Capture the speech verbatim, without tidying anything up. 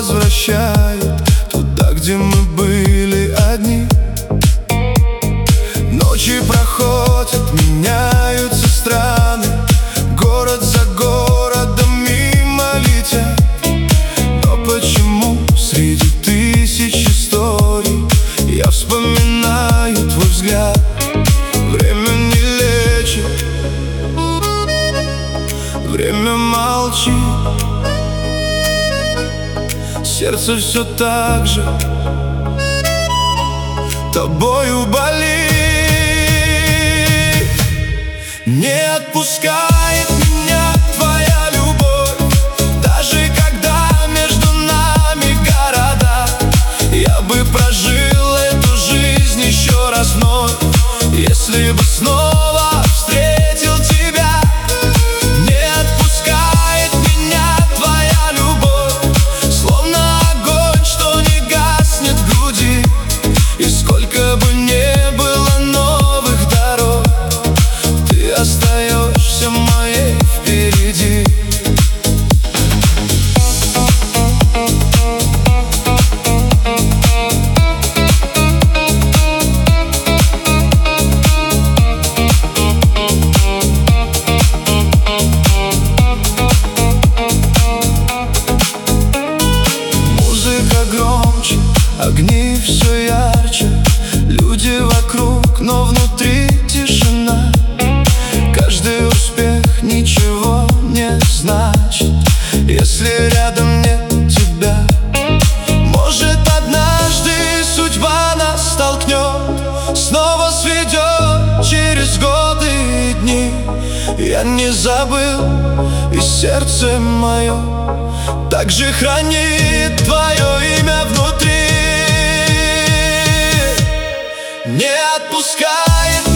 возвращает туда, где мы были одни. Ночи проходят, меняются страны, город за городом мимо летят. Но почему среди тысяч историй я вспоминаю твой взгляд? Время не лечит, время молчит, сердце все так же тобою болит. Не отпускает меня твоя любовь, даже когда между нами города. Я бы прожил эту жизнь еще раз вновь, если бы снова встретил тебя. Не отпускает меня твоя любовь, словно огонь, что не гаснет в груди. И сколько бы ни было новых дорог, ты остаешься моей впереди. Громче, огни все ярче, люди вокруг, но внутри тишина. Каждый успех ничего не значит, если рядом нет тебя. Может, однажды судьба нас столкнет, снова сведет через годы и дни. Я не забыл, и сердце мое также хранит твое имя внутри. Не отпускает